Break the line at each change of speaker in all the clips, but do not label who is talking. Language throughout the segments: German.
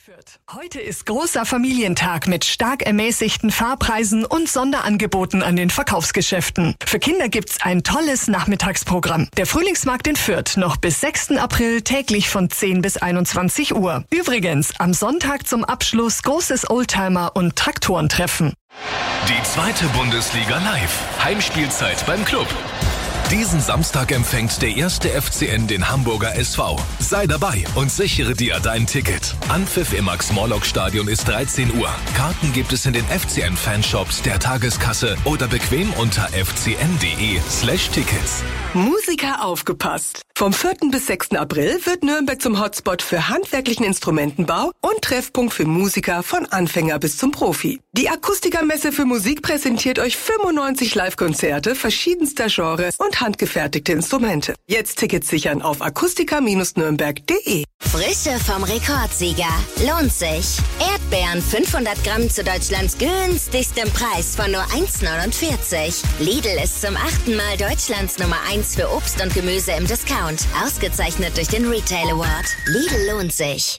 Fürth. Heute ist großer Familientag mit stark ermäßigten Fahrpreisen und Sonderangeboten an den Verkaufsgeschäften. Für Kinder gibt's ein tolles Nachmittagsprogramm. Der Frühlingsmarkt in Fürth noch bis 6. April täglich von 10 bis 21 Uhr. Übrigens am Sonntag zum Abschluss großes Oldtimer- und Traktorentreffen.
Die zweite Bundesliga live. Heimspielzeit beim Club. Diesen Samstag empfängt der erste FCN den Hamburger SV. Sei dabei und sichere dir dein Ticket. Anpfiff im Max-Morlock-Stadion ist 13 Uhr. Karten gibt es in den FCN-Fanshops, der Tageskasse oder bequem unter fcn.de/Tickets.
Musiker aufgepasst! Vom 4. bis 6. April wird Nürnberg zum Hotspot für handwerklichen Instrumentenbau und Treffpunkt für Musiker von Anfänger bis zum Profi. Die Akustikermesse für Musik präsentiert euch 95 Live-Konzerte verschiedenster Genres und handgefertigte Instrumente. Jetzt Tickets sichern auf akustiker-nürnberg.de.
Frische vom Rekordsieger. Lohnt sich. Erdbeeren 500 Gramm zu Deutschlands günstigstem Preis von nur 1,49. Lidl ist zum 8. Mal Deutschlands Nummer 1 für Obst und Gemüse im Discount. Ausgezeichnet durch den Retail Award. Lidl lohnt sich.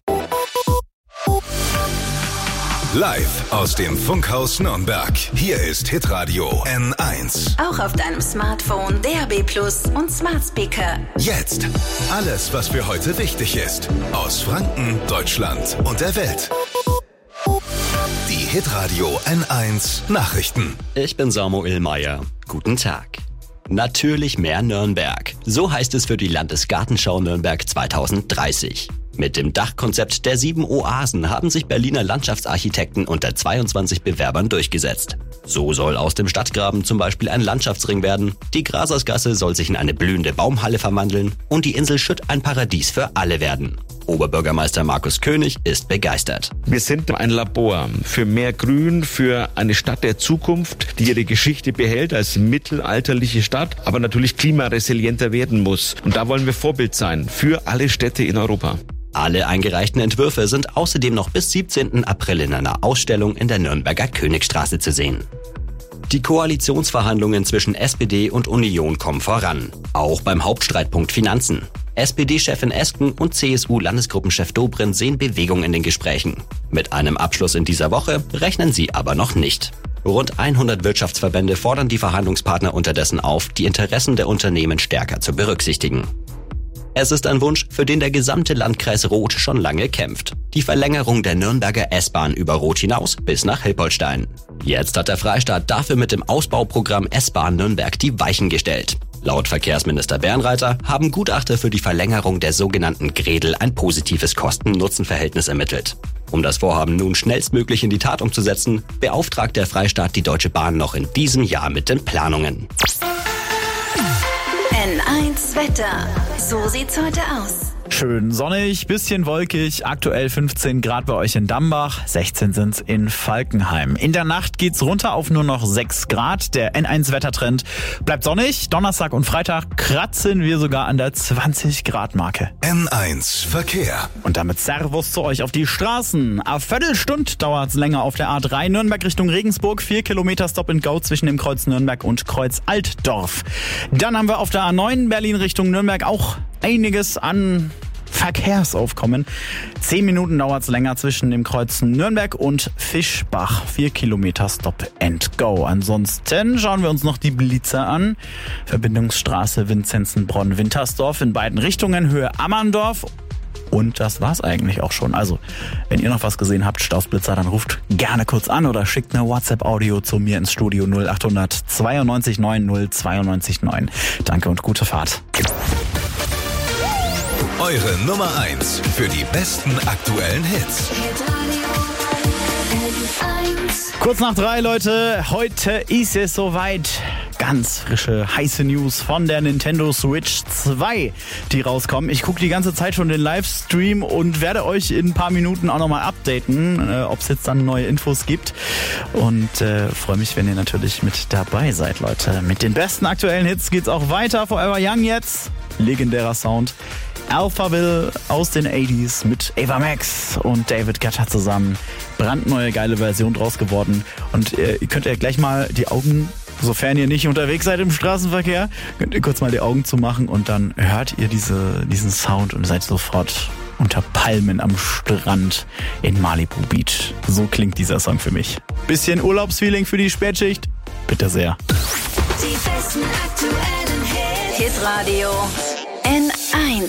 Live aus dem Funkhaus Nürnberg. Hier ist Hitradio N1.
Auch auf deinem Smartphone, DAB+ und Smart Speaker.
Jetzt alles, was für heute wichtig ist. Aus Franken, Deutschland und der Welt. Die Hitradio N1 Nachrichten.
Ich bin Samuel Meyer. Guten Tag. Natürlich mehr Nürnberg. So heißt es für die Landesgartenschau Nürnberg 2030. Mit dem Dachkonzept der 7 Oasen haben sich Berliner Landschaftsarchitekten unter 22 Bewerbern durchgesetzt. So soll aus dem Stadtgraben zum Beispiel ein Landschaftsring werden, die Grasersgasse soll sich in eine blühende Baumhalle verwandeln und die Insel Schütt ein Paradies für alle werden. Oberbürgermeister Markus König ist begeistert.
Wir sind ein Labor für mehr Grün, für eine Stadt der Zukunft, die ihre Geschichte behält als mittelalterliche Stadt, aber natürlich klimaresilienter werden muss. Und da wollen wir Vorbild sein für alle Städte in Europa.
Alle eingereichten Entwürfe sind außerdem noch bis 17. April in einer Ausstellung in der Nürnberger Königstraße zu sehen. Die Koalitionsverhandlungen zwischen SPD und Union kommen voran, auch beim Hauptstreitpunkt Finanzen. SPD-Chefin Esken und CSU-Landesgruppenchef Dobrindt sehen Bewegung in den Gesprächen. Mit einem Abschluss in dieser Woche rechnen sie aber noch nicht. Rund 100 Wirtschaftsverbände fordern die Verhandlungspartner unterdessen auf, die Interessen der Unternehmen stärker zu berücksichtigen. Es ist ein Wunsch, für den der gesamte Landkreis Roth schon lange kämpft. Die Verlängerung der Nürnberger S-Bahn über Roth hinaus bis nach Hilpoltstein. Jetzt hat der Freistaat dafür mit dem Ausbauprogramm S-Bahn Nürnberg die Weichen gestellt. Laut Verkehrsminister Bernreiter haben Gutachter für die Verlängerung der sogenannten Gredel ein positives Kosten-Nutzen-Verhältnis ermittelt. Um das Vorhaben nun schnellstmöglich in die Tat umzusetzen, beauftragt der Freistaat die Deutsche Bahn noch in diesem Jahr mit den Planungen.
N1 Wetter. So sieht's heute aus.
Schön sonnig, bisschen wolkig, aktuell 15 Grad bei euch in Dambach, 16 sind's in Falkenheim. In der Nacht geht's runter auf nur noch 6 Grad. Der N1-Wettertrend bleibt sonnig. Donnerstag und Freitag kratzen wir sogar an der 20 Grad Marke.
N1 Verkehr.
Und damit Servus zu euch auf die Straßen. Eine Viertelstunde dauert's länger auf der A3 Nürnberg Richtung Regensburg. 4 Kilometer Stop and Go zwischen dem Kreuz Nürnberg und Kreuz Altdorf. Dann haben wir auf der A9 Berlin Richtung Nürnberg auch einiges an Verkehrsaufkommen. 10 Minuten dauert's länger zwischen dem Kreuz Nürnberg und Fischbach. 4 Kilometer Stop and Go. Ansonsten schauen wir uns noch die Blitzer an. Verbindungsstraße Vinzenzenbronn-Wintersdorf in beiden Richtungen, Höhe Ammerndorf. Und das war's eigentlich auch schon. Also, wenn ihr noch was gesehen habt, Stausblitzer, dann ruft gerne kurz an oder schickt eine WhatsApp-Audio zu mir ins Studio 0800 92 90 92 9. Danke und gute Fahrt.
Eure Nummer 1 für die besten aktuellen Hits.
Kurz nach 3, Leute. Heute ist es soweit. Ganz frische, heiße News von der Nintendo Switch 2, die rauskommen. Ich gucke die ganze Zeit schon den Livestream und werde euch in ein paar Minuten auch nochmal updaten, ob es jetzt dann neue Infos gibt. Und freue mich, wenn ihr natürlich mit dabei seid, Leute. Mit den besten aktuellen Hits geht's auch weiter. Forever Young jetzt. Legendärer Sound. Alphaville aus den 80s mit Ava Max und David Guetta zusammen. Brandneue, geile Version draus geworden. Und ihr könnt ja gleich mal die Augen, sofern ihr nicht unterwegs seid im Straßenverkehr, könnt ihr kurz mal die Augen zumachen und dann hört ihr diesen Sound und seid sofort unter Palmen am Strand in Malibu Beach. So klingt dieser Song für mich. Bisschen Urlaubsfeeling für die Spätschicht? Bitte sehr.
Die besten aktuellen Hits. Hitradio N1.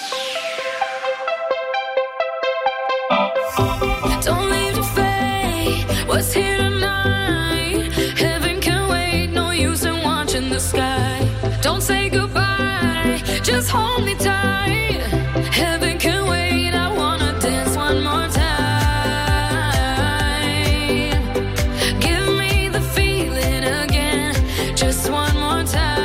Don't leave the fate. What's here tonight? Heaven can wait. No use in watching the sky. Don't say goodbye. Just hold me tight. Heaven can wait. I wanna dance one more time. Give me the feeling again. Just one more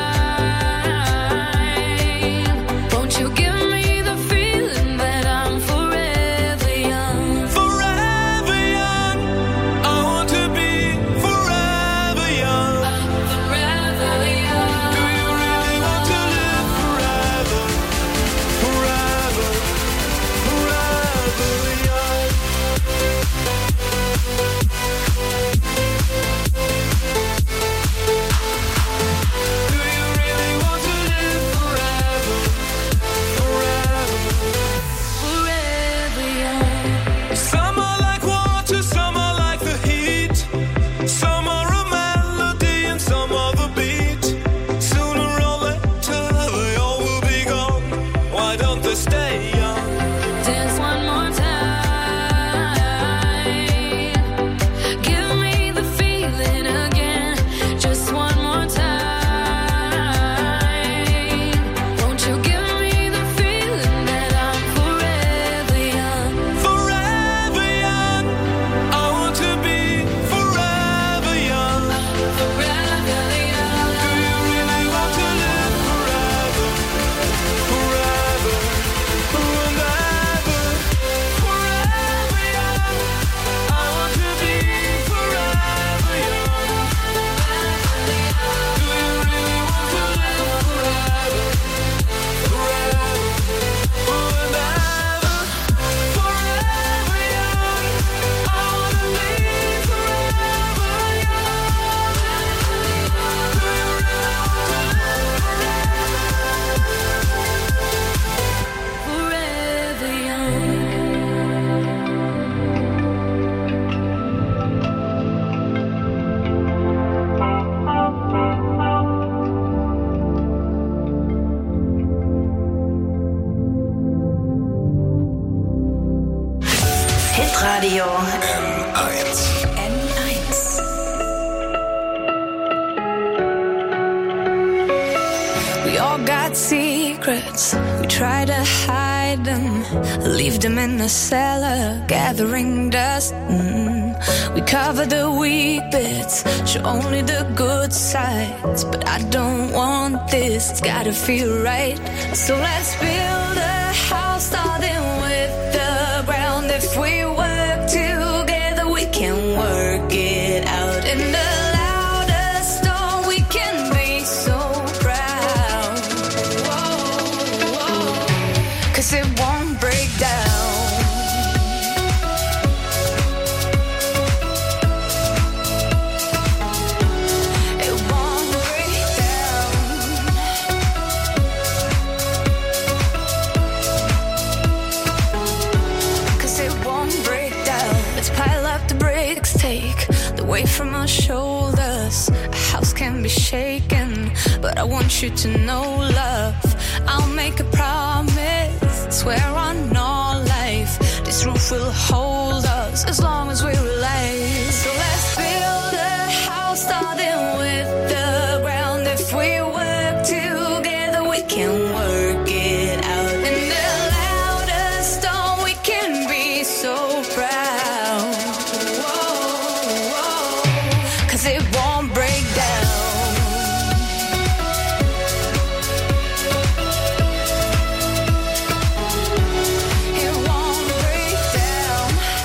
time. Won't you give me the feeling that I'm forever young?
Forever young. I want to be forever young.
Forever young.
Do you really want to live forever? Forever, forever young. Do you really want to live forever? Forever.
Forever young.
Some are like water, some are like the heat. Some are a melody and some are the beat. Sooner or later they all will be gone. Why don't they stay young?
Dance one more time. Give me the feeling again. Just one more time. Won't you give me the feeling that I'm forever young?
Forever young. I want to be forever young.
Forever young.
Do you really want to live forever? Forever, forever, forever young. I want to be forever young. Do you really want to live forever? Forever, forever, forever young. I want to be forever young. Do you really want to live
Forever young.
Hitradio
N1.
N1.
We all got secrets, we try to hide them, leave them in the cellar, gathering dust. We cover the weak bits, show only the good sides. But I don't want this, it's gotta feel right. So let's build a house starting with the ground. If we work together, we can work it out. In the loudest storm, we can be so proud. Whoa, whoa. 'Cause it won't break down. It won't break down. 'Cause it won't break down. Let's pile up the bricks, take the weight from our shoulders. A house can be shaken, but I want you to know, love, I'll make a promise, swear on all life, this roof will hold us as long as we're alive. So let's build a house starting with the ground. If we work together, we can work it out. In the loudest storm, we can be so proud. Whoa, whoa. 'Cause it won't break down. It won't break down.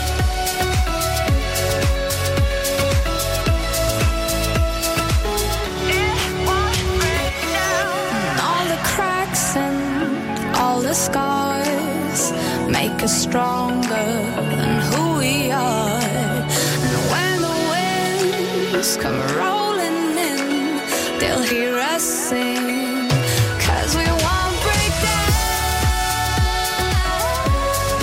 It won't break down. All the cracks and all the scars make us stronger than who we are. And when the winds come rolling in, they'll hear us sing. 'Cause we won't break down.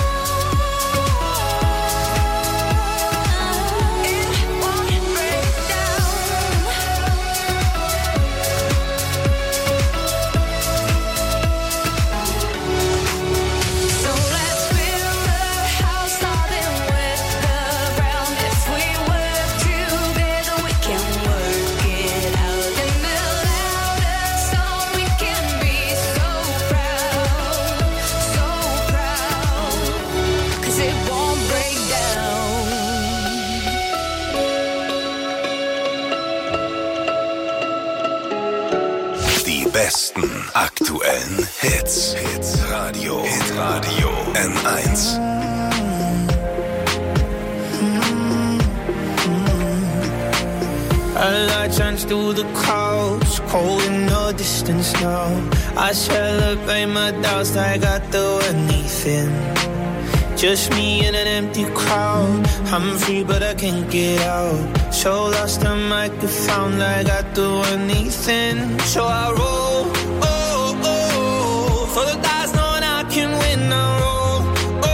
besten aktuellen Hits. Hitradio N1.
A light shines through the clouds, cold in the distance now. I celebrate my doubts, I got through anything. Just me in an empty crowd. I'm free but I can't get out. So lost I might get found, like I do anything. So I roll, for the dice knowing I can win. I roll,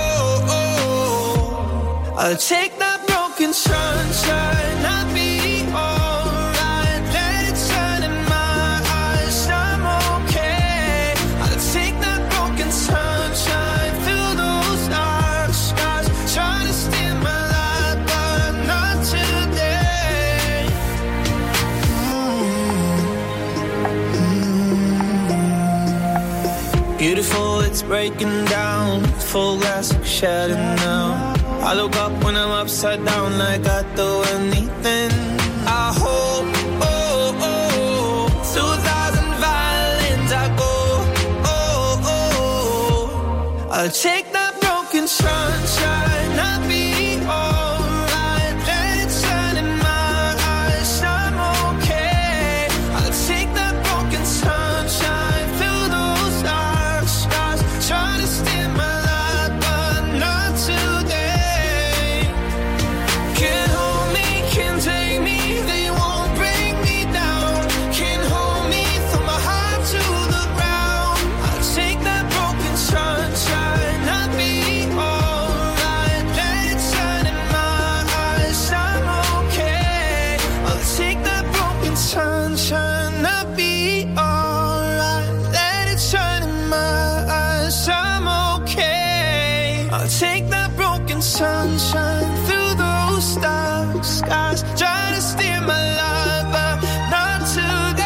I'll take that broken sunshine, I'll be alright. Let it shine in my eyes, I'm okay. I'll take that broken sunshine, fill those dark skies. Try to steal my life, but not today. Beautiful, it's breaking down. Full glass shattered now. I look up when I'm upside down, like I do anything. I hope, through 1,000 violins I go, I'll take that broken sunshine, I'll be alright. Let it shine in my eyes, I'm okay. I'll take that broken sunshine, fill those dark skies. Try to steal my life, but not today. Can't hold me, can't take me, they won't bring me down. Can't hold me, throw my heart to the ground. I'll take that broken sunshine, I'll be alright. Let it shine in my eyes, I'm okay. I'll take that broken sunshine, I'll be alright. Let it shine in my eyes, I'm okay. I'll take that broken sunshine through those dark skies. Try to steer my life, but not today.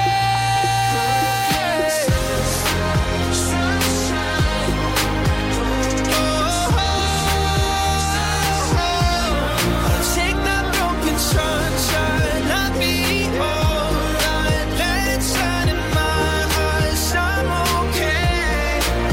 I'll take that broken sunshine, I'll be alright. Let it shine in my eyes, I'm okay.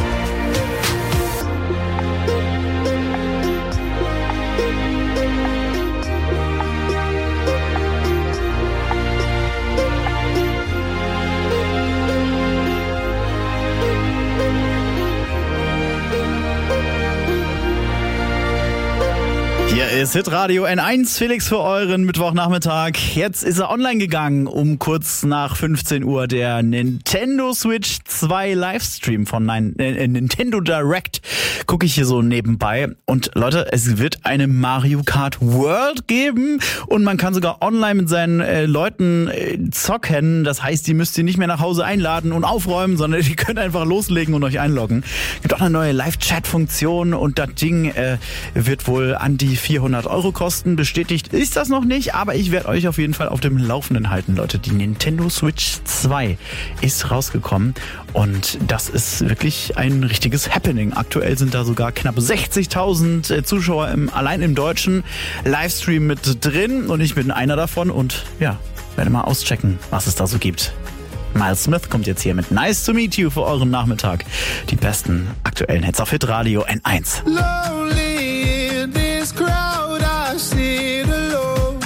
Hier ist Hitradio N1, Felix für euren Mittwochnachmittag. Jetzt ist er online gegangen, um kurz nach 15 Uhr der Nintendo Switch 2 Livestream von Nintendo Direct. Gucke ich hier so nebenbei. Und Leute, es wird eine Mario Kart World geben und man kann sogar online mit seinen Leuten zocken. Das heißt, die müsst ihr nicht mehr nach Hause einladen und aufräumen, sondern die könnt einfach loslegen und euch einloggen. Gibt auch eine neue Live-Chat-Funktion und das Ding wird wohl an die 400 € kosten. Bestätigt ist das noch nicht, aber ich werde euch auf jeden Fall auf dem Laufenden halten, Leute. Die Nintendo Switch 2 ist rausgekommen und das ist wirklich ein richtiges Happening. Aktuell sind da sogar knapp 60.000 Zuschauer allein im deutschen Livestream mit drin und ich bin einer davon und ja, werde mal auschecken, was es da so gibt. Miles Smith kommt jetzt hier mit Nice to Meet You für euren Nachmittag. Die besten aktuellen Hits auf Hitradio N1.
Lonely in this crowd, I sit alone.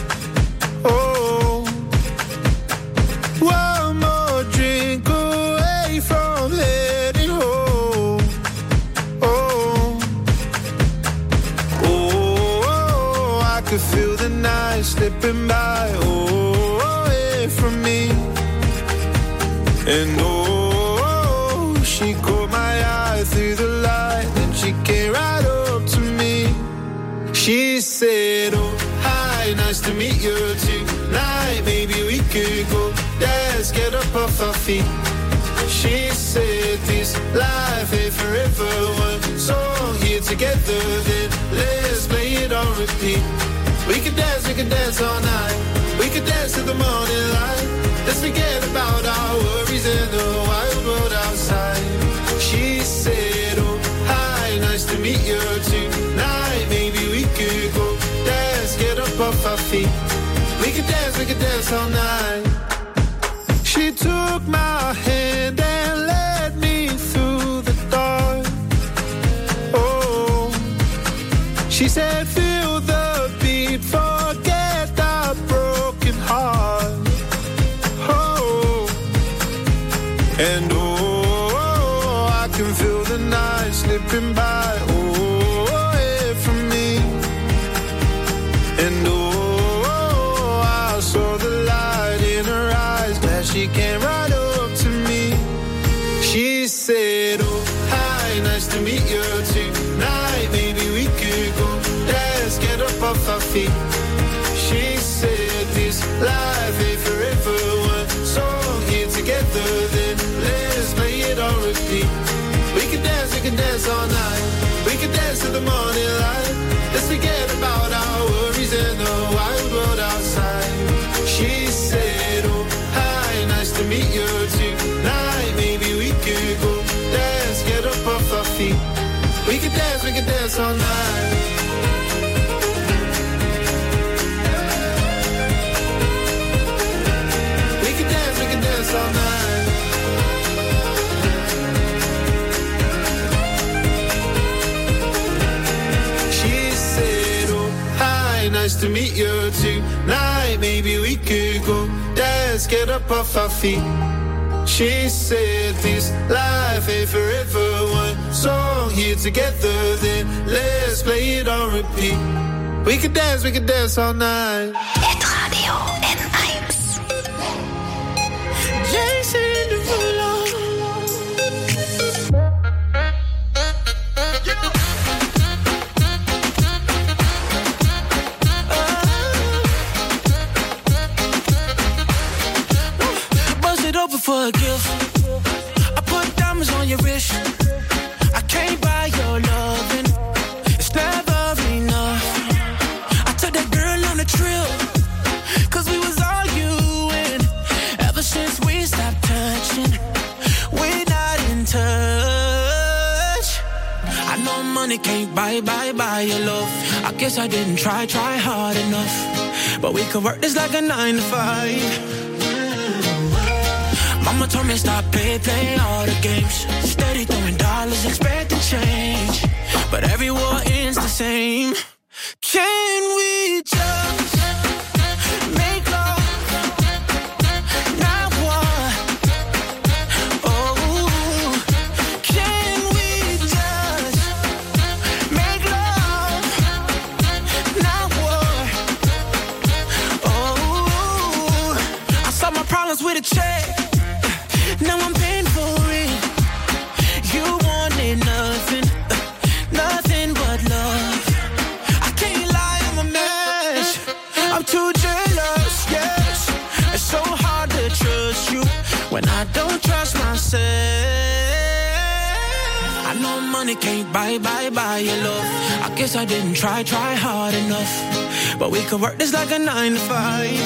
Oh, one more drink away from heading home. Oh, I could feel the night slipping by. Away from me. And she caught my eye through the light, and she came right up to me. She said, oh, hi, nice to meet you tonight. Maybe we could go dance, get up off our feet. She said, this life ain't forever. One song here together, then let's play it on repeat. We could dance all night. We could dance till the morning light. Let's forget about our worries in the wild world outside. She said, oh, hi, nice to meet you tonight. Maybe we could go dance, get up off our feet. We could dance all night. She took my hand. said, feel the beat, forget that broken heart. Oh, and I can feel the night slipping by. Away from me. And I saw the light in her eyes that she came right up to me. She said, oh, hi, nice to meet you tonight. Maybe we could go, let's get up off our feet. She said, this life ain't forever. One song here together, then let's play it on repeat. We can dance all night. We can dance to the morning light. Let's forget about our worries and the wild world outside. She said, oh, hi, nice to meet you tonight. Maybe we could go dance, get up off our feet. We can dance all night. We can dance all night. She said, oh, hi, nice to meet you tonight. Maybe we could go dance, get up off our feet. She said, this life ain't forever. One song here together, then let's play it on repeat. We can dance all night.
Hitradio N1.
Jason Derulo.
Bust it open for a gift. I put diamonds on your wrist. I can't buy your loving. It's never enough. I took that girl on a trip, 'cause we was arguing. Ever since we stopped touching, we're not in touch. I know money can't buy your love. I guess I didn't try hard enough. But we could work this like a 9 to 5. Mama told me stop play all the games. Steady throwing dollars, expecting change. But every war ends the same. Can we just make love? Now what? Oh, can we just make love? Now what? Oh, I solved my problems with a check. Now I'm paying for it. You wanted nothing, nothing but love. I can't lie, I'm a mess. I'm too jealous, yes. It's so hard to trust you when I don't trust myself. I know money can't buy your love. I guess I didn't try hard enough. But we could work this like a 9 to 5.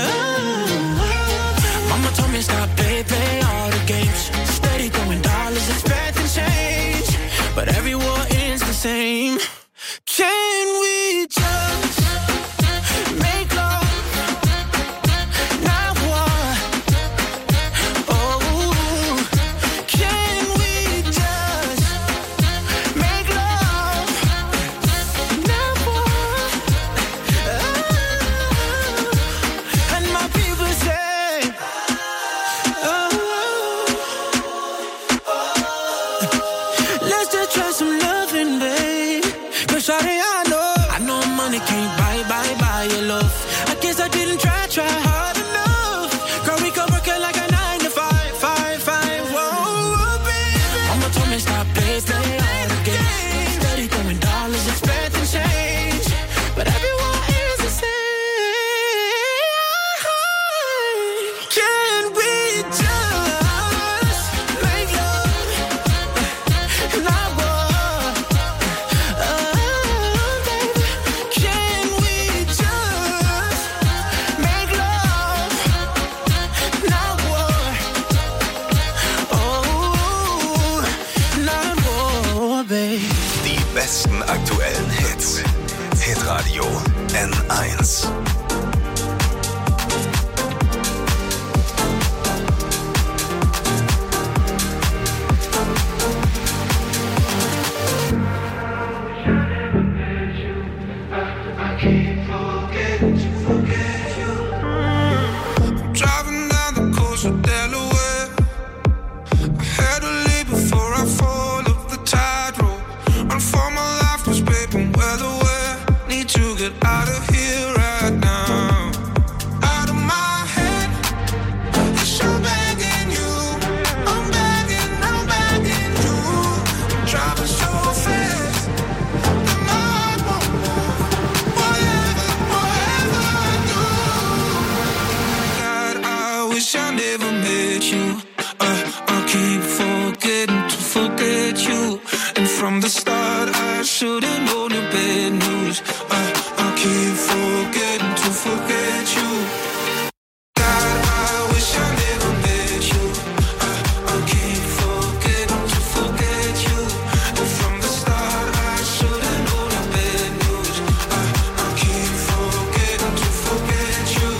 Mama told me stop play all the games. Steady throwing dollars, expecting change. But every war ends the same. Can we just make love? Now what? Oh, can we just make love? Now what? Oh, and my people say, let's just try some loving, babe. 'Cause shawty, I know money can't buy your love. I guess I didn't try hard enough. Girl, we could work it like a 9 to 5. Whoa, baby. Mama told me stop play all the games. Steady throwing dollars, expecting change. But everyone is the same. Can we just make love? Now what? Oh, baby. Can we just make love? Now what? Oh, now what, baby.
Die besten aktuellen Hits. Hitradio N1.
Driving down the coast of Delaware, I had to leave before I fall off the tightrope. Run for my life, 'cause babe, I'm well aware. Need to get out of here right now. Out of my head, yes, I'm begging you. I'm begging you. I'm driving so fast that my heart won't move. Whatever I do. God, I wish I never met you. I keep forgetting to forget you. And from the start, I should've known the bad news. I keep forgetting to forget you. God, I wish I never met you. I keep forgetting to forget you. And from the start, I should've known the bad news. I keep forgetting to forget you.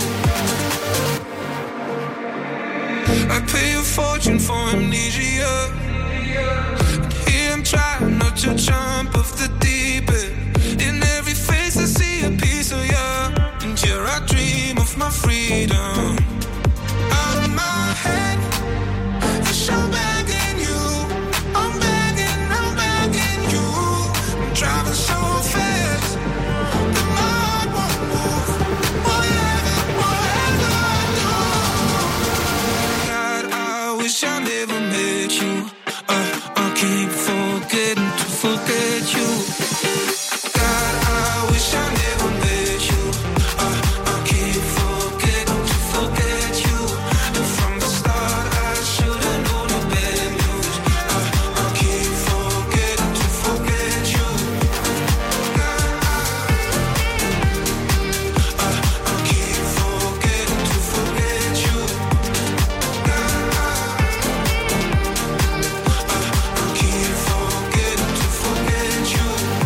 I pay a fortune for amnesia. And here I'm trying not to jump off the deep end. In every face I see a piece of you. And here I dream of my freedom. Out of my head, yes, I'm begging you. I'm begging you. I'm driving so fast that my heart won't move. Whatever I do. God, I wish I never met you. I keep forgetting to forget you. God, I wish I never met you. I keep forgetting to forget you. And from the start, I should've known the bad news. I keep forgetting to forget you. God, I keep forgetting to forget you. God, I keep forgetting to forget you.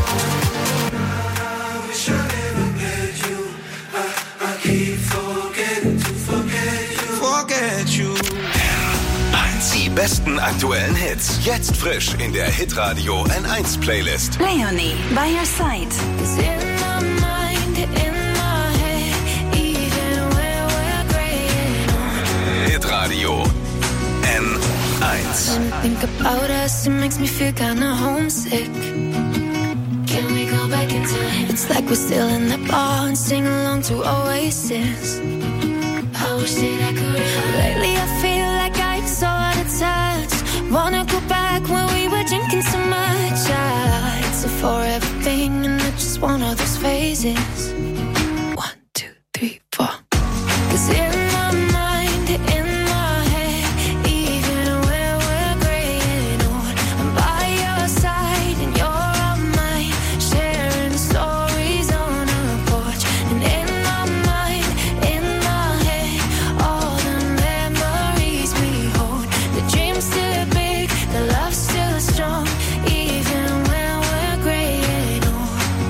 I wish I never met you. I keep forgetting to forget you. Forget you.
Die besten aktuellen Hits. Jetzt frisch in der Hitradio N1 Playlist.
Leonie, by your side.
'Cause in my mind, in my head, even where we're graying on.
Hitradio N1.
When I think about us, it makes me feel kinda homesick. Can we go back in time? It's like we're still in the bar and sing along to Oasis. I wish that I could. Lately I feel like I'm so out of touch. Wanna go back when we were drinking so much. It's a forever thing and it's just one of those phases. 1, 2, 3, 4. 'Cause in my mind, in my head, even where we're graying on, I'm by your side and you're on mine, sharing stories on a porch. And in my mind, in my head, all the memories we hold. The dream's still big, the love's still strong, even when we're graying on.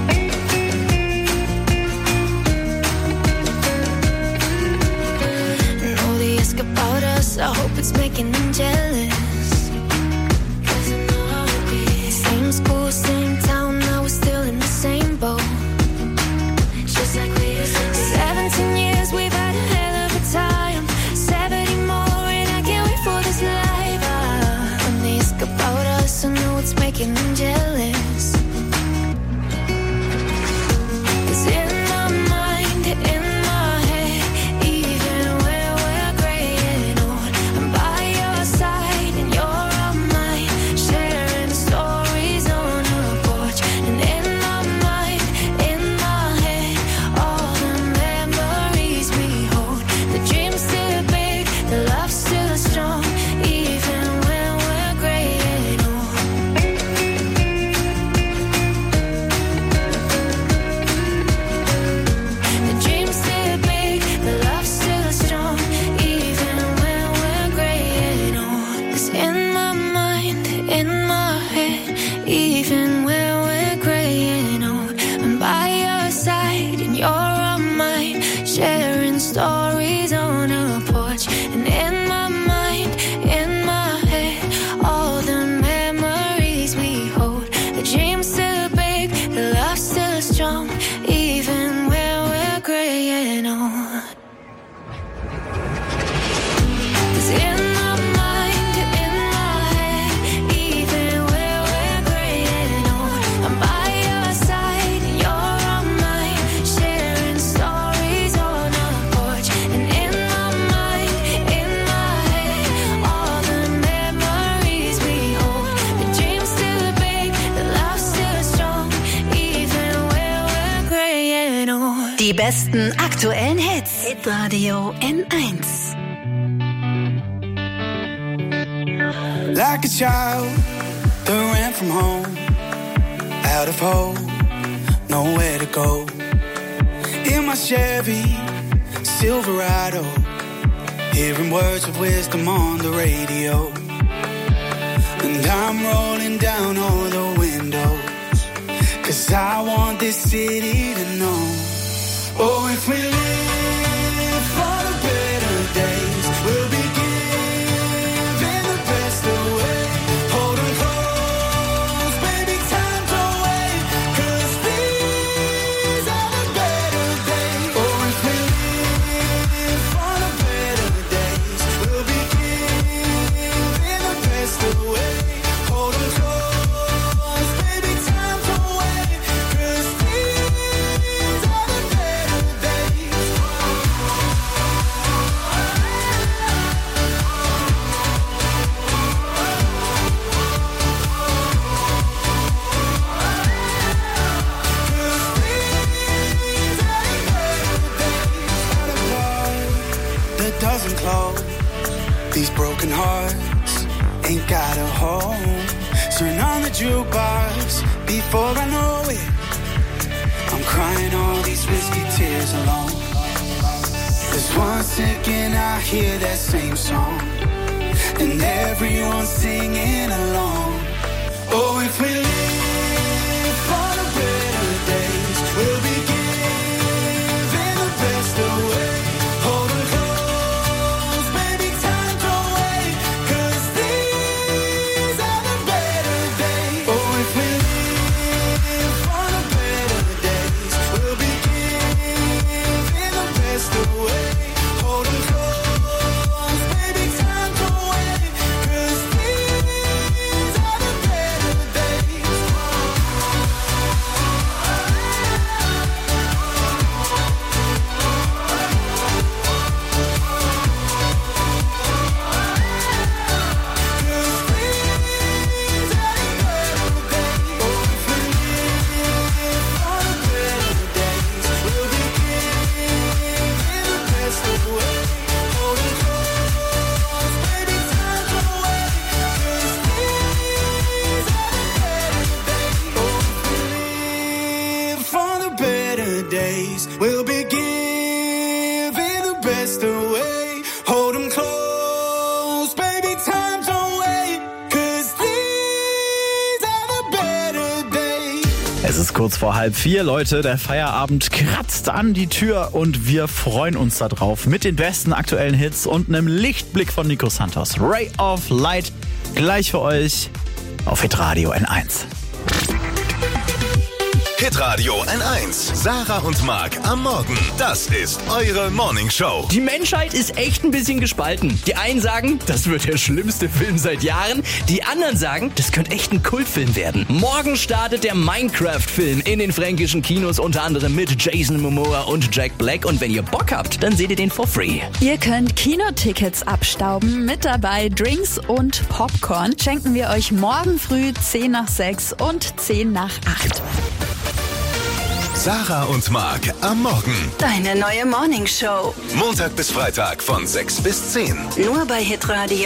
And all they ask about us, I hope it's making them jealous. 'Cause I know how it be. Same school, same town, now we're still in the same boat. Just like we used to be. 17 years, we've had a hell of a time. 70 more, and I can't wait for this life. When they ask about us, I know it's making them jealous. 'Cause in my mind, in my head, even where we're graying on, I'm by your side and you're on mine, sharing stories on a porch. And in my mind, in my head, all the memories we hold. The dream's still big, the love's still strong, even when we're graying on. The dream's still big, the love's still strong, even when we're graying on. 'Cause in my mind, in my head, even when we're graying on, I'm by your side and you're on mine, sharing stories on a porch. And in my mind, in my head, all the memories we hold. The dream's still big, the love's still strong, even graying on. 'Cause in my mind, in my head, even where we're graying on, I'm by your side, you're on mine, sharing stories on our porch. And in my mind, in my head, all the memories we hold, the dreams still big, the love still strong, even where we're graying on.
Die besten aktuellen Hits. Hitradio N1.
Like a child that ran from home, out of hope, nowhere to go. In my Chevy Silverado, hearing words of wisdom on the radio. And I'm rolling down all the windows, 'cause I want this city to know. Oh, if we live for the better days, we'll be giving the best away. Hold 'em close, baby, time don't wait, 'cause these are the better days. Oh, if we live for the better days, we'll be giving the best away. Hold 'em close, baby, time don't wait, 'cause these are the better days. That doesn't close. These broken hearts ain't got a home. Turn on the jukebox before I know it. I'm crying all these whiskey tears alone. There's one second I hear that same song, and everyone's singing along. Oh, if we live for the better days, we'll be giving the best away. Hold 'em close, baby, time don't wait, 'cause these are the better days. Oh, if we live for the better days, we'll be giving the best away. Hold 'em close, baby, time don't wait, 'cause these are the better days. For the better days, we'll be giving the best away. Hold 'em close, baby, time don't wait, 'cause these are the better days.
Es ist kurz vor 3:30, Leute. Der Feierabend kratzt an die Tür und wir freuen uns da drauf mit den besten aktuellen Hits und einem Lichtblick von Nico Santos. Ray of Light gleich für euch auf Hitradio N1.
Hitradio N1. Sarah und Marc am Morgen. Das ist eure Morningshow.
Die Menschheit ist echt ein bisschen gespalten. Die einen sagen, das wird der schlimmste Film seit Jahren. Die anderen sagen, das könnte echt ein Kultfilm werden. Morgen startet der Minecraft-Film in den fränkischen Kinos, unter anderem mit Jason Momoa und Jack Black. Und wenn ihr Bock habt, dann seht ihr den for free.
Ihr könnt Kinotickets abstauben. Mit dabei Drinks und Popcorn. Schenken wir euch morgen früh 6:10 und 7:50.
Sarah und Marc am Morgen.
Deine neue Morningshow.
Montag bis Freitag von 6 bis 10.
Nur bei Hitradio.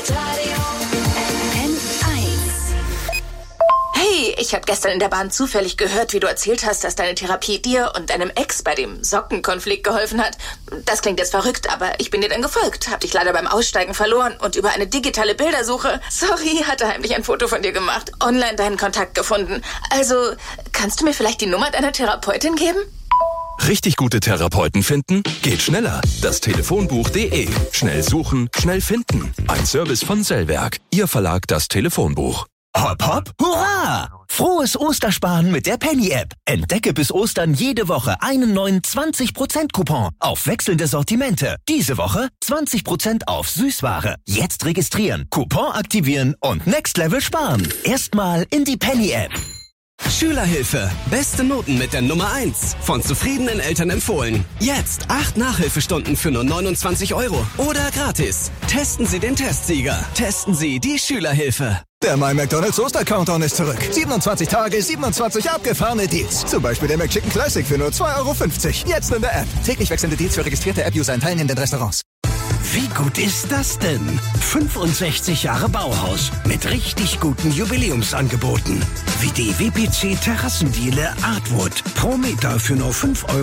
Hey, ich habe gestern in der Bahn zufällig gehört, wie du erzählt hast, dass deine Therapie dir und deinem Ex bei dem Sockenkonflikt geholfen hat. Das klingt jetzt verrückt, aber ich bin dir dann gefolgt, hab dich leider beim Aussteigen verloren und über eine digitale Bildersuche, sorry, hatte heimlich ein Foto von dir gemacht, online deinen Kontakt gefunden. Also, kannst du mir vielleicht die Nummer deiner Therapeutin geben?
Richtig gute Therapeuten finden? Geht schneller. Das Telefonbuch.de. Schnell suchen, schnell finden. Ein Service von Sellwerk. Ihr Verlag, das Telefonbuch.
Hopp, hopp, hurra! Frohes Ostersparen mit der Penny-App. Entdecke bis Ostern jede Woche einen neuen 20%-Coupon auf wechselnde Sortimente. Diese Woche 20% auf Süßware. Jetzt registrieren, Coupon aktivieren und Next Level sparen. Erstmal in die Penny-App.
Schülerhilfe. Beste Noten mit der Nummer 1. Von zufriedenen Eltern empfohlen. Jetzt 8 Nachhilfestunden für nur 29 €. Oder gratis. Testen Sie den Testsieger. Testen Sie die Schülerhilfe.
Der My McDonald's Oster-Countdown ist zurück. 27 Tage, 27 abgefahrene Deals. Zum Beispiel der McChicken Classic für nur 2,50 €. Jetzt in der App. Täglich wechselnde Deals für registrierte App-User in teilnehmenden Restaurants.
Wie gut ist das denn? 65 Jahre Bauhaus mit richtig guten Jubiläumsangeboten. Wie die WPC Terrassendiele Artwood. Pro Meter für nur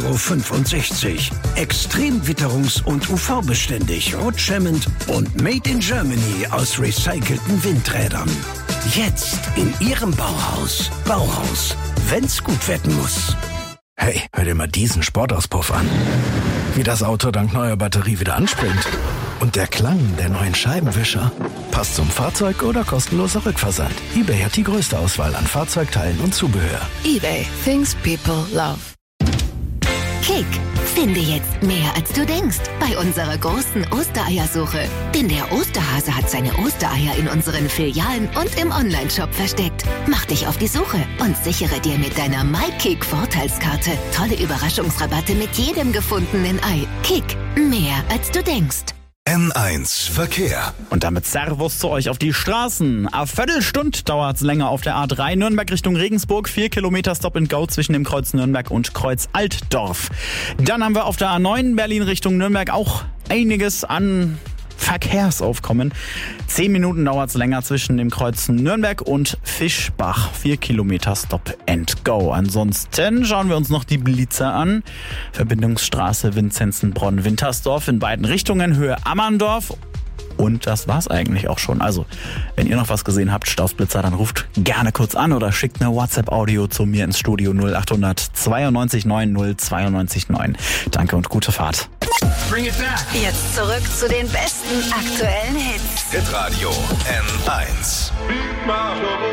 5,65 €. Extrem witterungs- und UV-beständig, rutschhemmend und made in Germany aus recycelten Windrädern. Jetzt in Ihrem Bauhaus. Bauhaus, wenn's gut werden muss.
Hey, hör dir mal diesen Sportauspuff an. Wie das Auto dank neuer Batterie wieder anspringt. Und der Klang der neuen Scheibenwischer. Passt zum Fahrzeug oder kostenloser Rückversand. eBay hat die größte Auswahl an Fahrzeugteilen und Zubehör.
eBay, things people love.
Kick, finde jetzt mehr als du denkst bei unserer großen Ostereiersuche. Denn der Osterhase hat seine Ostereier in unseren Filialen und im Onlineshop versteckt. Mach dich auf die Suche und sichere dir mit deiner MyKick-Vorteilskarte tolle Überraschungsrabatte mit jedem gefundenen Ei. Kick, mehr als du denkst.
N1 Verkehr.
Und damit Servus zu euch auf die Straßen. Eine Viertelstunde dauert es länger auf der A3 Nürnberg Richtung Regensburg. 4 Kilometer Stop and Go zwischen dem Kreuz Nürnberg und Kreuz Altdorf. Dann haben wir auf der A9 Berlin Richtung Nürnberg auch einiges an Verkehrsaufkommen. 10 Minuten dauert es länger zwischen dem Kreuz Nürnberg und Fischbach. 4 Kilometer Stop and Go. Ansonsten schauen wir uns noch die Blitzer an. Verbindungsstraße Vinzenzenbronn-Wintersdorf in beiden Richtungen, Höhe Ammerndorf. Und das war's eigentlich auch schon. Also, wenn ihr noch was gesehen habt, Stausblitzer, dann ruft gerne kurz an oder schickt eine WhatsApp-Audio zu mir ins Studio 0800 92 90 92 9. Danke und gute Fahrt.
Bring it back. Jetzt zurück zu den besten aktuellen Hits.
Hitradio N1.
Leave my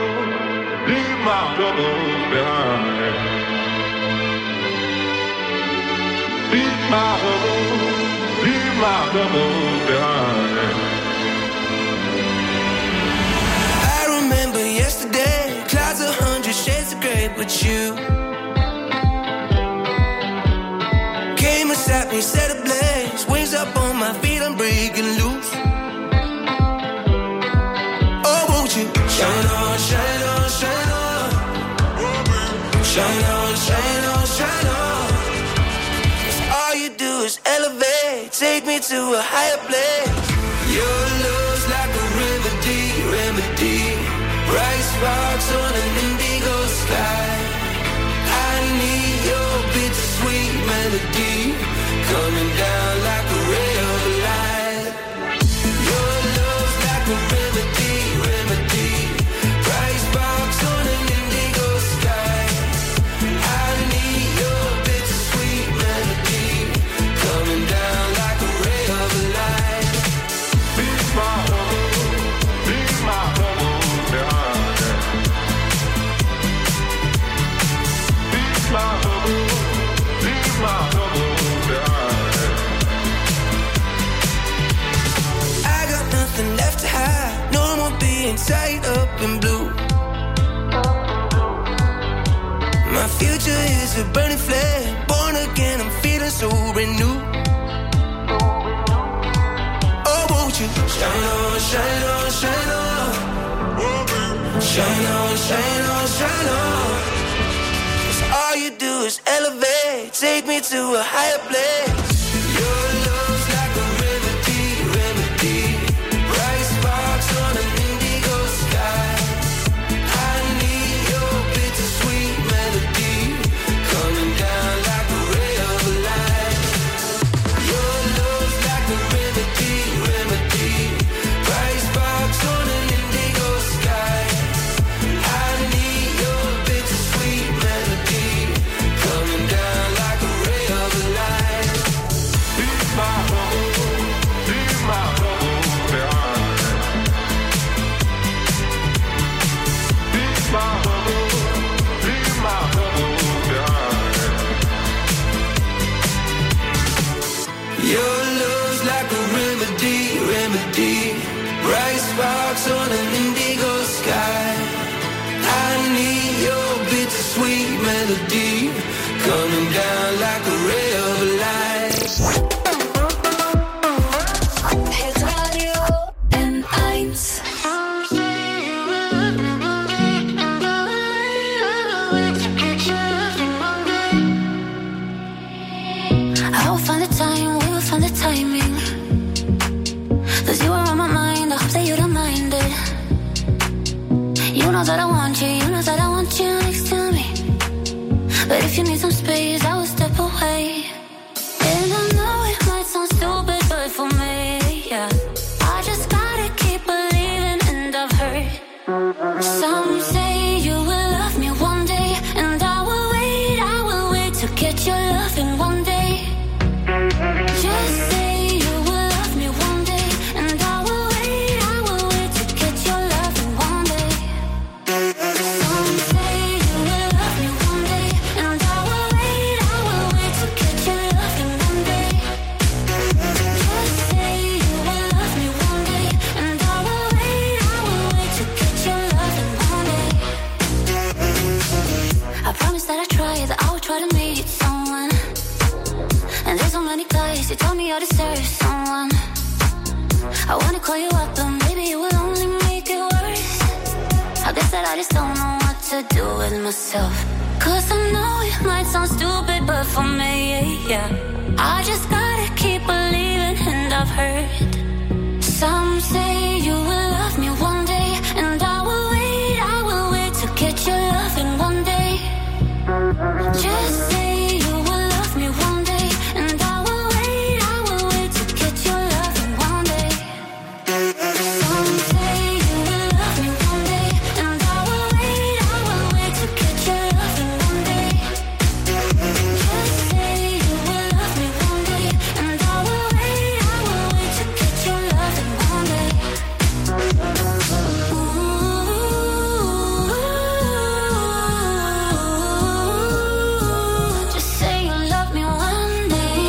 troubles behind. Leave my troubles behind.
I remember yesterday, clouds 100 shades of grey, but you came and sat me, set ablaze, wings up on my feet, I'm breaking loose. Oh, won't you shine on, shine on, shine on, shine on, shine on, shine on. 'Cause all you do is elevate, take me to a higher place. Your love's like a remedy, remedy. Bright sparks on an indigo sky. I need your bittersweet melody coming down like a ray of light. Your love's like a remedy, remedy. Bright sparks on an indigo sky. I need your bittersweet melody coming down like a ray of light.
Leave my troubles behind. Leave my troubles behind.
I got nothing left to hide, no more being tied up in blue. My future is a burning flame, born again, I'm feeling so renewed. Oh, won't you shine on, shine on, shine on, shine on, shine on, shine on. 'Cause all you do is elevate, take me to a higher place. Your love's like a remedy, remedy. Bright sparks on an indigo sky. I need your bittersweet melody coming down like a ray of light. Your love's like a remedy, remedy. Bright sparks on an indigo sky. I need your bittersweet melody coming down like a ray of light.
that I want you, you know that I want you next to me. But if you need some space, I will step away. And I know it might sound stupid, but for me, yeah, I just gotta keep believing, and I've heard some say you will love me one day, and I will wait to get your loving one day. Just say you will love me one day, and I will wait to get your loving one day. Some say you will love me one day, and I will wait to get your loving one day. Just say you will love me one day, and I will wait to get your loving one day. I promise that I try, that I will try to meet someone. And there's so many guys who told me I deserve someone. I wanna call you up, but maybe it will only make it worse. I guess that I just don't know what to do with myself. Cause I know it might sound stupid, but for me, yeah, I just gotta keep believing, and I've heard some say you will love me one day, and I will wait to get your loving one day. Just say you will love me one day, and I will wait to get your loving one day. Some say you will love me one day, and I will wait to get your loving one day. Just say you will love me one day, and I will wait to get your loving one day. Just say you love me one day.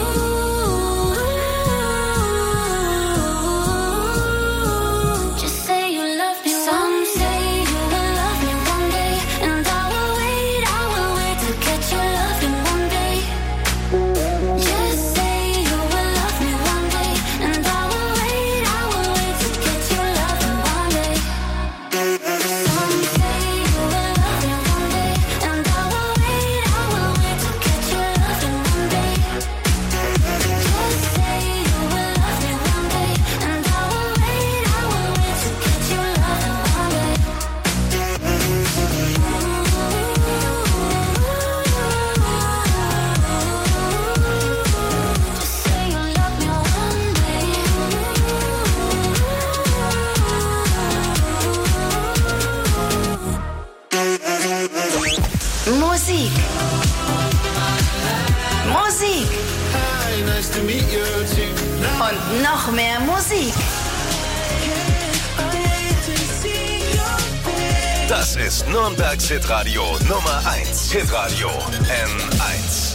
Just say you love me. Some say you will love me one day, and I will wait to get your loving one day. Just say you will love me one day, and I will wait to get your loving one day. Some say you will love me one day, and I will wait to get your loving one day. Just say you will love me one day, and I will wait to get your loving one day. Just say you love me one day.
Musik. Musik. Und noch mehr Musik.
Das ist Nürnbergs Hitradio Nummer 1. Hitradio N1.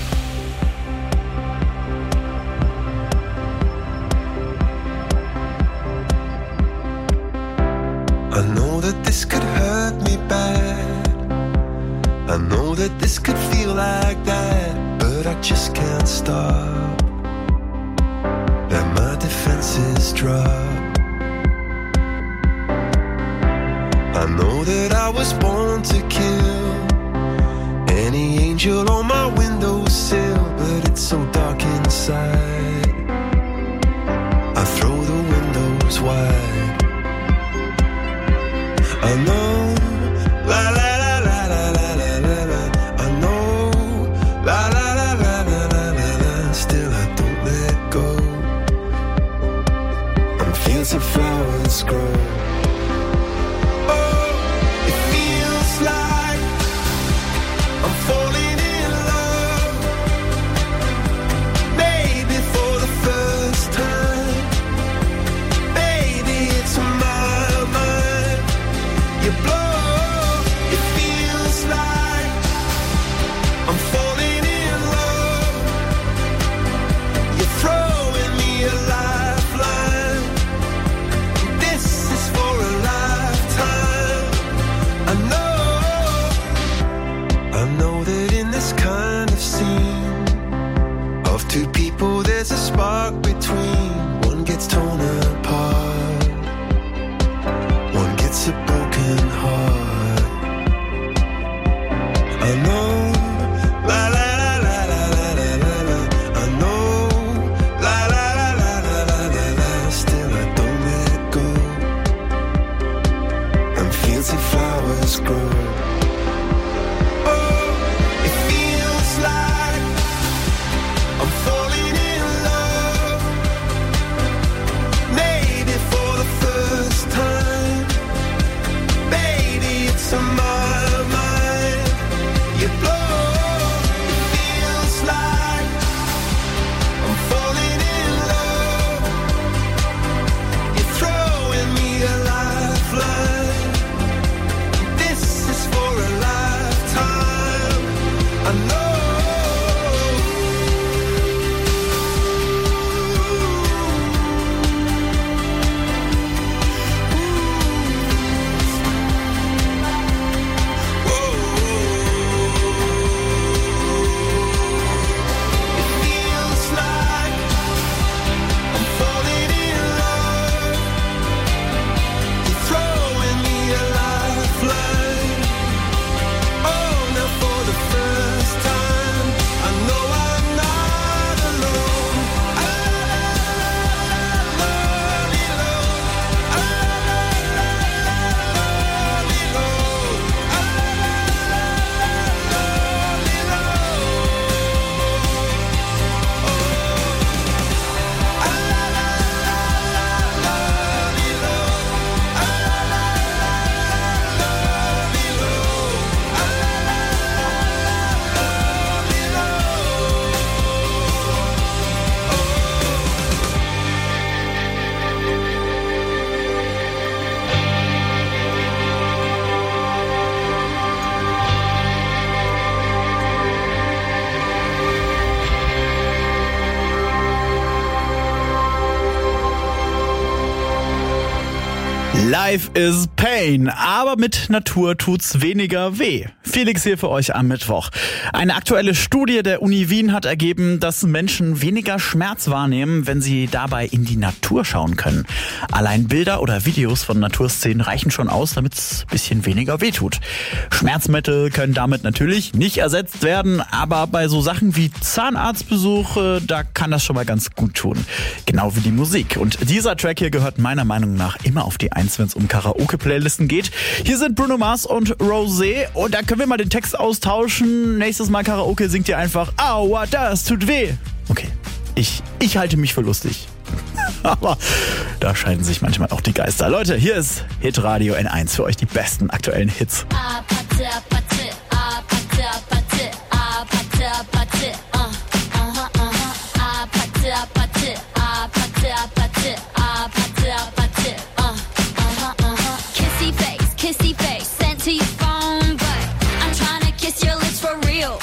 I know that this could hurt me bad. I know that this could feel like that, but I just can't stop. Let my defenses drop. I know that I was born to kill any angel on my windowsill, but it's so dark inside. I throw the windows wide. I know, la la la la la la la la la. I know, la la la la la la la la. Still I don't let go. On fields of flowers grow. Oh, it feels like I'm falling in love. Maybe for the first time. Baby, it's my mind. You blow, it feels like I'm falling in love. You're throwing me a lifeline. This is for
Life is Pain, aber mit Natur tut's weniger weh. Felix hier für euch am Mittwoch. Eine aktuelle Studie der Uni Wien hat ergeben, dass Menschen weniger Schmerz wahrnehmen, wenn sie dabei in die Natur schauen können. Allein Bilder oder Videos von Naturszenen reichen schon aus, damit es ein bisschen weniger weh tut. Schmerzmittel können damit natürlich nicht ersetzt werden, aber bei so Sachen wie Zahnarztbesuche, da kann das schon mal ganz gut tun. Genau wie die Musik. Und dieser Track hier gehört meiner Meinung nach immer auf die 1, wenn es um Karaoke-Playlisten geht. Hier sind Bruno Mars und Rosé und da können wir mal den Text austauschen. Nächstes Mal Karaoke singt ihr einfach Aua, das tut weh. Okay, ich halte mich für lustig. Aber da scheiden sich manchmal auch die Geister. Leute, hier ist Hitradio N1 für euch die besten aktuellen Hits.
Kissy face, sent to your phone, but I'm trying to kiss your lips for real.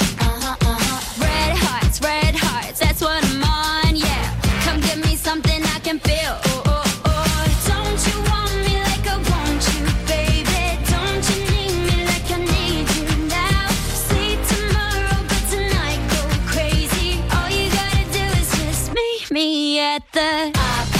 Red hearts, that's what I'm on, yeah. Come give me something I can feel. Don't you want me like I want you, baby? Don't you need me like I need you now? Sleep tomorrow, but tonight go crazy. All you gotta do is just meet me at the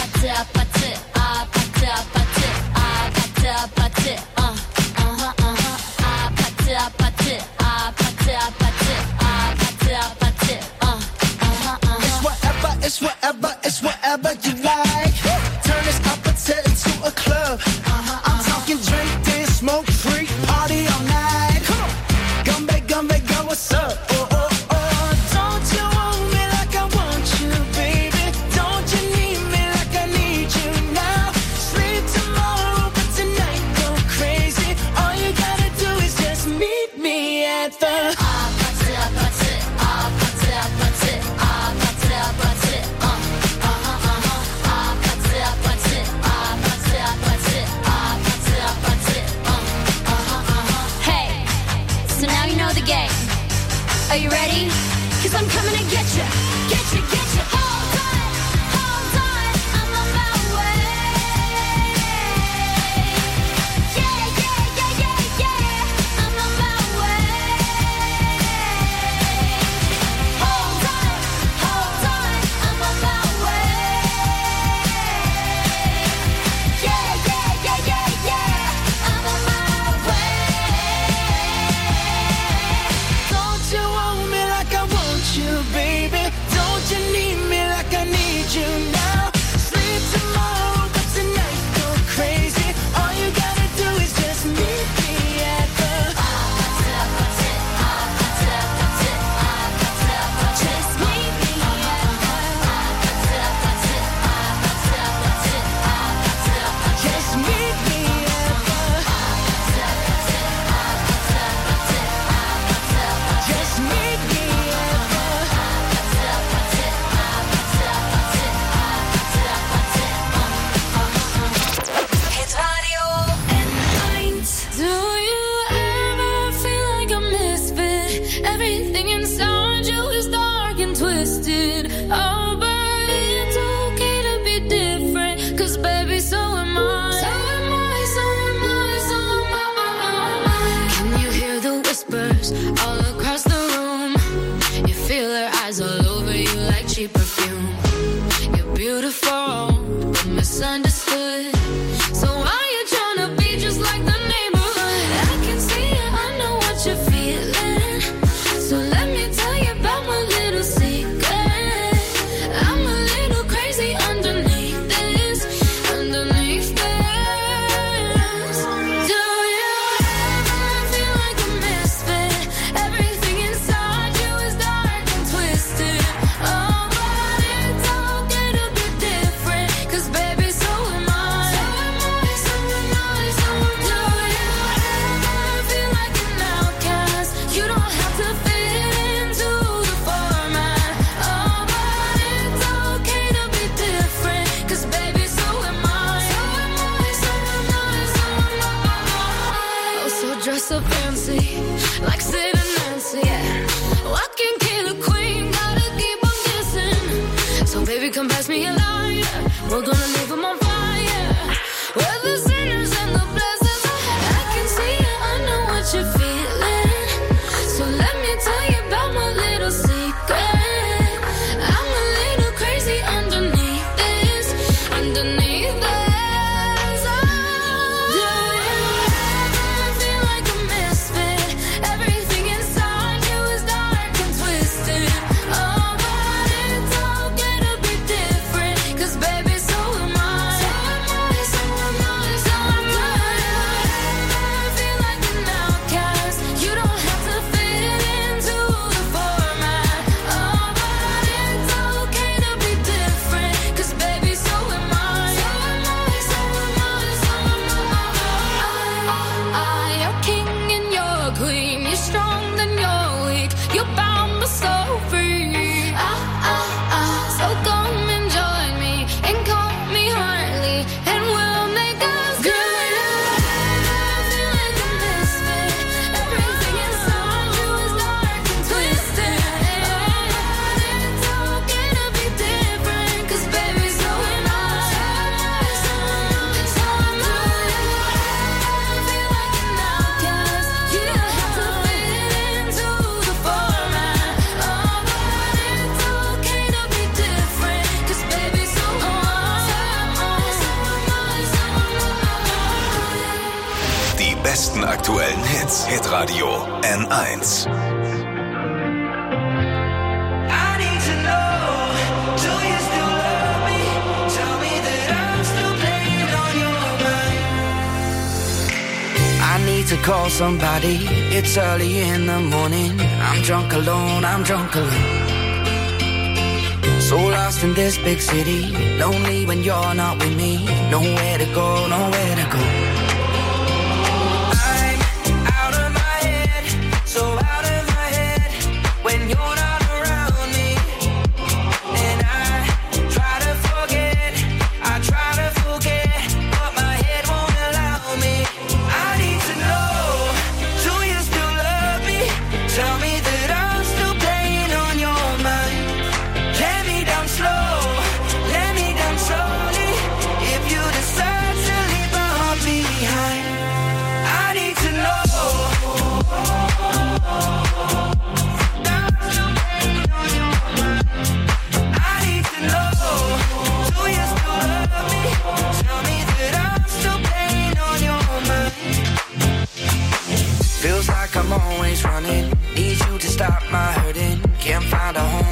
It's whatever you like. Turn this appetite into a club. I'm talking drink, dance, smoke, freak, party all night. Come on, come back, girl, what's up? Don't you want me like I want you, baby? Don't you need me like I need you now? Sleep tomorrow, but tonight go crazy. All you gotta do is just meet me at the
Are you ready? 'Cause I'm coming to get you. Hold on, I'm on my way. Yeah, I'm on my way. Hold on, I'm on my way. Yeah, I'm on my way.
Don't you want me like I want you, baby? Don't you need me like I need you now? Sleep tomorrow, but tonight go crazy. All you gotta do is just meet me at the just meet me at just meet me just meet me
Hits Radio N1. Do you ever feel like a misfit? Everything inside you is dark and twisted. Oh, but it's okay to be different. 'Cause baby, so am I. Can you hear the whispers all across the room? You feel her eyes all over you like cheap perfume. You're beautiful, but misunderstood. So why you tryna be just like the neighborhood? I can see it, I know what you're feeling. So let me tell you about my little secret. I'm a little crazy underneath this. Do you ever feel like a misfit? Everything inside you is dark and twisted. Oh, but it's okay to be different. 'Cause baby, so am I. Do you ever feel like an outcast? You don't have to fit into the format. Oh, but it's okay to be different. 'Cause baby, so am I. Oh, so dress up fancy, like Sid and Nancy, yeah. Walking killer queen, gotta keep on kissing. So baby, come pass me a lighter. We're gonna leave 'em on fire. We're the sinners
besten aktuellen Hits. Hitradio N1.
I need to call somebody, it's early in the morning. I'm drunk alone, So lost in this big city, lonely when you're not with me. Nowhere to go, nowhere to go. I'm out of my head, so out of my head when you're not around me. And I try to forget, but my head won't allow me. I need to know, do you still love me? Tell me that I'm still playing on your mind. Let me down slowly. If you decide to leave my heart behind, I need to know. I need to know, do you still love me? Tell me that I'm still playing on your mind. Feels like I'm always running. Need you to stop my hurting. Can't find a home.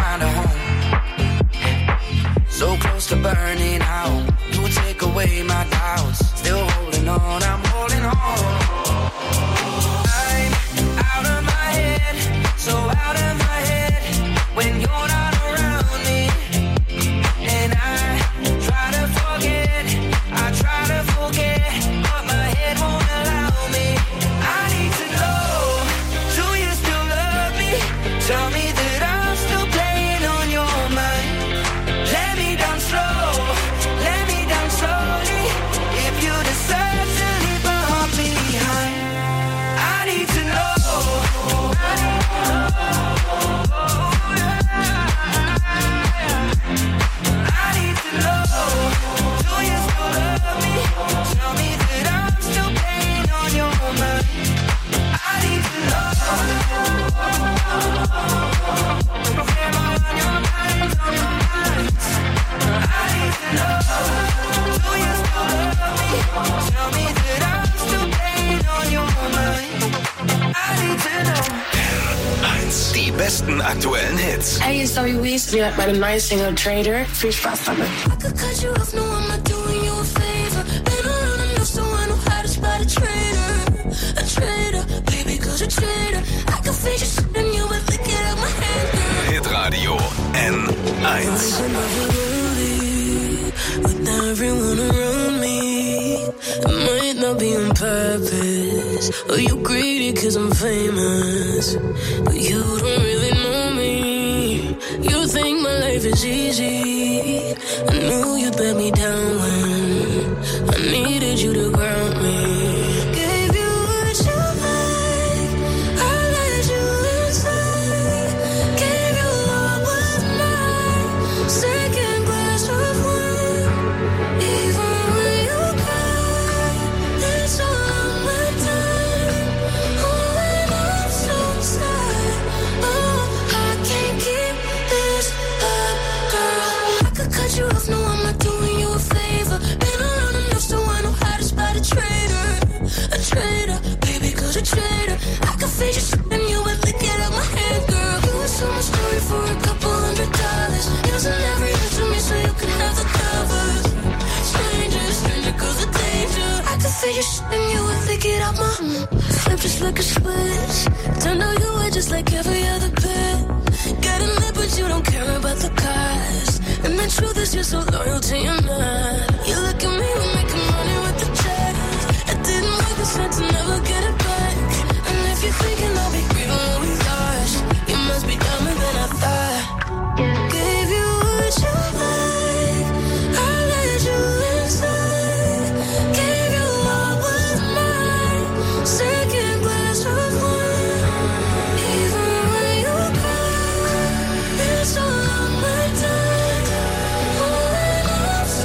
So close to burning out. You would take away my doubts. Still holding on, I'm holding on. I'm out of my head, so out of my head when you're not around me. And I try to forget, but my head won't allow me. I need to know, do you still love me? Tell me that I'm still playing on your mind. Let me down slowly. If you decide to leave my heart behind, I need to know. I need to know, do you still love me? Tell me that I'm still playing on your mind. I need to know. Tell me that I'm still playing on your mind. I need to know.
N1. Die besten aktuellen Hits.
Hey, it's Zoe Wees. Je bent bij de nice single Trader. Viel Spaß damit.
I could cut you off, no, I'm not doing you a favor. Been around enough so I know how to spot a traitor, baby, cause a traitor. I can feel you shooting you and lick it out my hand, girl.
Hitradio N1.
With everyone around me, it might not be on purpose. Or you greedy cause I'm famous, but you don't really know me. You think my life is easy. I knew you'd let me down when I needed you to ground me. Gave you what you like, I let you inside. Gave you what was mine, second glass of wine. Even when you cry, it's all my time. When I'm so sad, oh, I can't keep this up, girl. I could cut you off, no, I'm not doing you a favor. Been around enough so I know how to spot a traitor, baby, cause a traitor. I can feel you shooting you and lick it out my hand, girl. You was so much story for a couple $100. Using every inch of me so you can have the covers. Stranger, cause the danger. I can feel you shooting you and lick it out my flip just like a switch. Turned out you were just like every other bit. Got a lip but you don't care about the cost. And the truth is you're so loyal to your man. You look at me, we're making money with the check. It didn't make a sense to never get it back. And if you're thinking I'll be grieving when we lost, you must be dumber than I thought. Gave you what you like, I let you inside. Gave you what was mine, second glass of wine. Even when you cry, it's all on my time. When I'm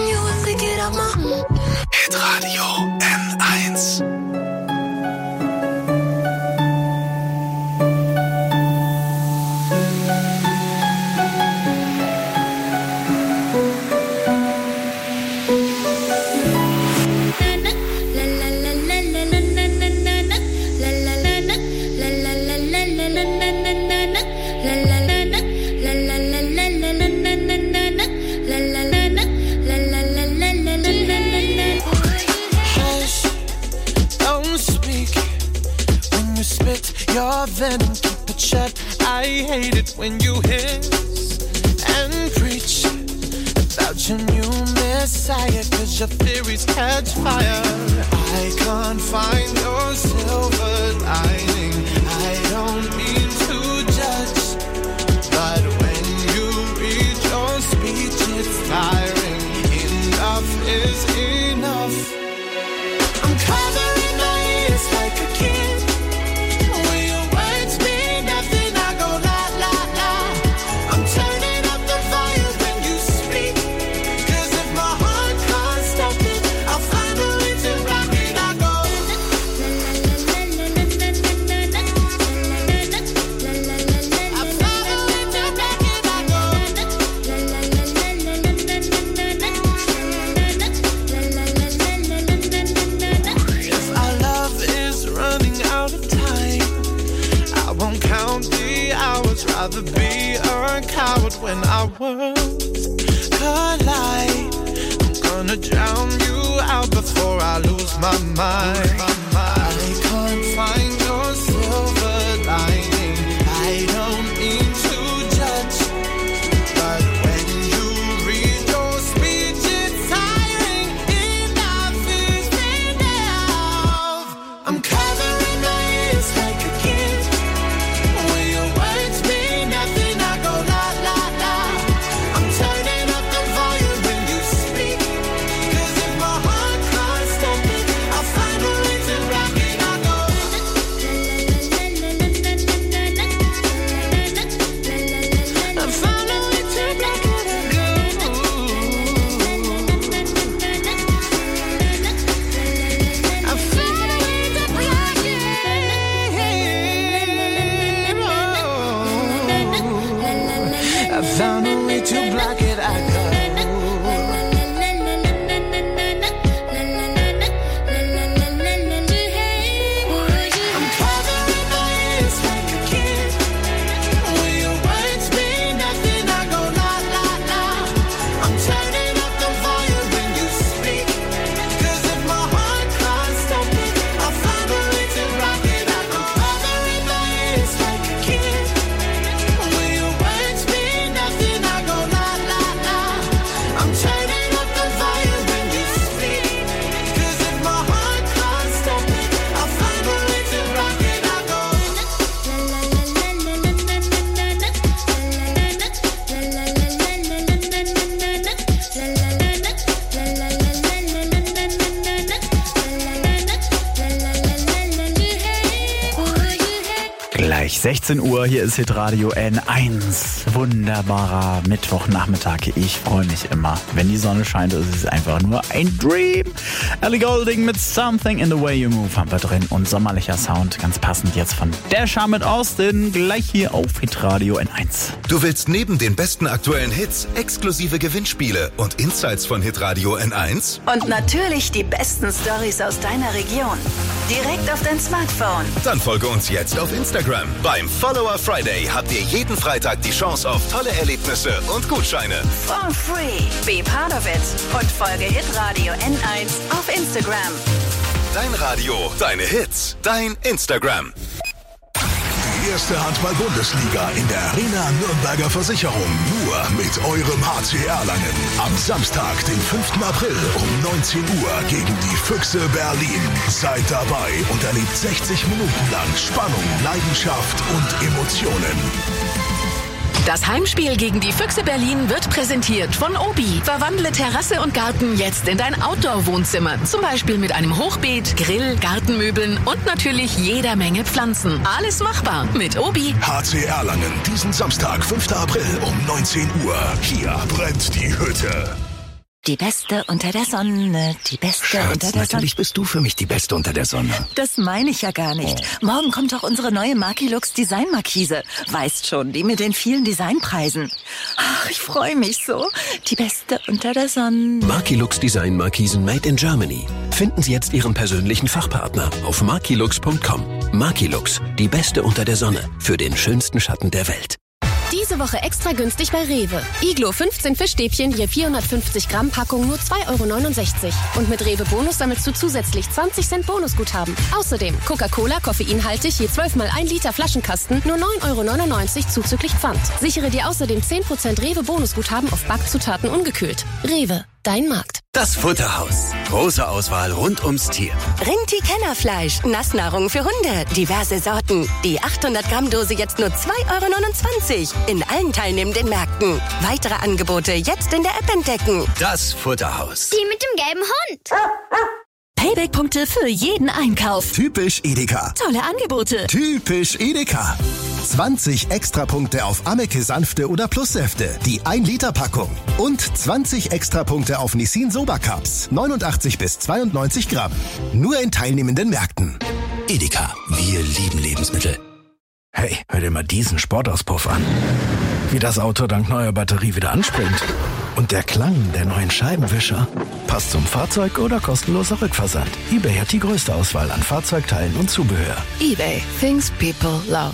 Wishing you would pick it up, my
Hitradio N1.
Your venom, keep it shut. I hate it when you hiss and preach about your new messiah, 'cause your theories catch fire. I can't find your silver lining. I don't mean to judge, but when you read your speech, it's tiring. Enough is enough. I'm covering my ears like a kid. Rather be a coward when our worlds collide. I'm gonna drown you out before I lose my mind. I can't find your silver lining. I don't mean to judge, but when you read your speech, it's tiring. Enough is enough. I'm covering my ears like a kid. When your words mean nothing, I go la la la. I'm turning up the volume when you speak, 'cause if my heart can't stop it, I'll find a way to rock it. I go I found a way to rock it. I found a way to rock it. I found a way to block it, I go. I'm covering my ears like a kid. When your words mean nothing, I go la la la. I'm turning up the volume when you speak, 'cause if my heart can't stop it, I'll find a way to rock it. I'm covering my ears like a kid. When your words mean nothing, I go la la la. I'm turning up the volume when you speak, 'cause if my heart can't stop it, I'll find a way to rock it. I go
Gleich 16 Uhr, hier ist Hitradio N1. Wunderbarer Mittwochnachmittag. Ich freue mich immer. Wenn die Sonne scheint, ist es einfach nur ein Dream. Ellie Goulding mit Something in the Way You Move haben wir drin. Und sommerlicher Sound, ganz passend jetzt von Dasher mit Austin. Gleich hier auf Hitradio N1.
Du willst neben den besten aktuellen Hits exklusive Gewinnspiele und Insights von Hitradio N1?
Und natürlich die besten Storys aus deiner Region. Direkt auf dein Smartphone.
Dann folge uns jetzt auf Instagram. Beim Follower Friday habt ihr jeden Freitag die Chance auf tolle Erlebnisse und Gutscheine.
For free. Be part of it. Und folge Hitradio N1 auf Instagram.
Dein Radio, deine Hits, dein Instagram.
Die erste Handball-Bundesliga in der Arena Nürnberger Versicherung. Nur mit eurem HC Erlangen. Am Samstag, den 5. April um 19 Uhr gegen die Füchse Berlin. Seid dabei und erlebt 60 Minuten lang Spannung, Leidenschaft und Emotionen.
Das Heimspiel gegen die Füchse Berlin wird präsentiert von Obi. Verwandle Terrasse und Garten jetzt in dein Outdoor-Wohnzimmer. Zum Beispiel mit einem Hochbeet, Grill, Gartenmöbeln und natürlich jeder Menge Pflanzen. Alles machbar mit Obi.
HC Erlangen, diesen Samstag, 5. April um 19 Uhr. Hier brennt die Hütte.
Die besten
Beste unter der Sonne, die Beste
Schatz,
unter der Sonne.
natürlich bist du für mich die Beste unter der Sonne.
Das meine ich ja gar nicht. Morgen kommt doch unsere neue Markilux Designmarkise. Weißt schon, die mit den vielen Designpreisen. Ach, ich freue mich so. Die Beste unter der Sonne.
Markilux Design Markisen made in Germany. Finden Sie jetzt Ihren persönlichen Fachpartner auf markilux.com. Markilux, die Beste unter der Sonne für den schönsten Schatten der Welt.
Diese Woche extra günstig bei Rewe. Iglo 15 Fischstäbchen je 450 Gramm Packung nur 2,69 €. Und mit Rewe Bonus sammelst du zusätzlich 20 Cent Bonusguthaben. Außerdem Coca-Cola koffeinhaltig je 12 mal 1 Liter Flaschenkasten nur 9,99 € zuzüglich Pfand. Sichere dir außerdem 10% Rewe Bonusguthaben auf Backzutaten ungekühlt. Rewe, dein Markt.
Das Futterhaus. Große Auswahl rund ums Tier.
Rinti-Kennerfleisch, Nassnahrung für Hunde, diverse Sorten. Die 800 Gramm Dose jetzt nur 2,29 € in allen teilnehmenden Märkten. Weitere Angebote jetzt in der App entdecken.
Das Futterhaus.
Die mit dem gelben Hund.
Payback-Punkte für jeden Einkauf.
Typisch Edeka.
Tolle Angebote.
Typisch Edeka. 20 Extrapunkte auf Ameke Sanfte oder Plussäfte, die 1-Liter-Packung. Und 20 Extrapunkte auf Nissin Soba Cups, 89 bis 92 Gramm. Nur in teilnehmenden Märkten.
Edeka, wir lieben Lebensmittel. Hey, hör dir mal diesen Sportauspuff an. Wie das Auto dank neuer Batterie wieder anspringt. Und der Klang der neuen Scheibenwischer. Passt zum Fahrzeug oder kostenloser Rückversand. eBay hat die größte Auswahl an Fahrzeugteilen und Zubehör.
eBay. Things people love.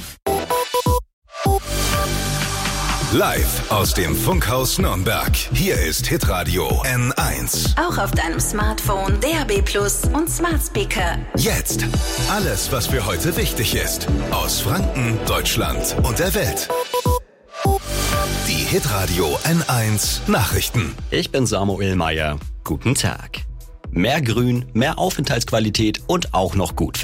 Live aus dem Funkhaus Nürnberg. Hier ist Hitradio N1.
Auch auf deinem Smartphone, DAB+ und Smart Speaker.
Jetzt alles, was für heute wichtig ist. Aus Franken, Deutschland und der Welt. Die Hitradio N1 Nachrichten.
Ich bin Samuel Meyer. Guten Tag. Mehr Grün, mehr Aufenthaltsqualität und auch noch gut